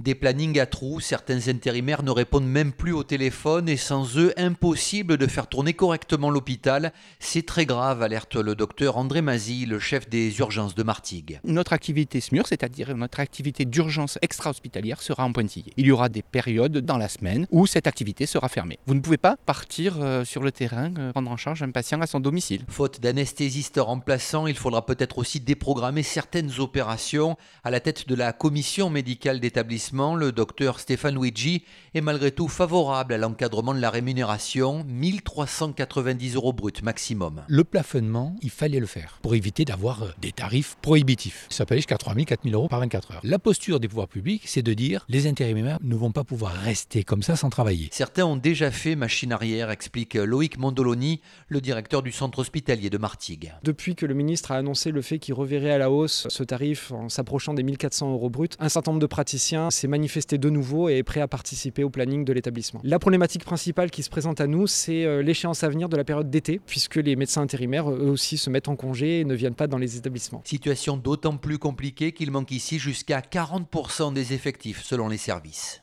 Des plannings à trous, certains intérimaires ne répondent même plus au téléphone et sans eux, impossible de faire tourner correctement l'hôpital. C'est très grave, alerte le docteur André Mazy, le chef des urgences de Martigues. Notre activité SMUR, c'est-à-dire notre activité d'urgence extra-hospitalière, sera en pointillé. Il y aura des périodes dans la semaine où cette activité sera fermée. Vous ne pouvez pas partir sur le terrain, prendre en charge un patient à son domicile. Faute d'anesthésiste remplaçant, il faudra peut-être aussi déprogrammer certaines opérations. À la tête de la commission médicale d'établissement, le docteur Stéphane Luigi est malgré tout favorable à l'encadrement de la rémunération, 1 390 € brut maximum. Le plafonnement, il fallait le faire pour éviter d'avoir des tarifs prohibitifs. Ça peut aller jusqu'à 3 000, 4 000 € par 24 heures. La posture des pouvoirs publics, c'est de dire les intérimaires ne vont pas pouvoir rester comme ça sans travailler. Certains ont déjà fait machine arrière, explique Loïc Mondoloni, le directeur du centre hospitalier de Martigues. Depuis que le ministre a annoncé le fait qu'il reverrait à la hausse ce tarif en s'approchant des 1 400 € bruts, un certain nombre de praticiens s'est manifesté de nouveau et est prêt à participer au planning de l'établissement. La problématique principale qui se présente à nous, c'est l'échéance à venir de la période d'été, puisque les médecins intérimaires, eux aussi, se mettent en congé et ne viennent pas dans les établissements. Situation d'autant plus compliquée qu'il manque ici jusqu'à 40% des effectifs selon les services.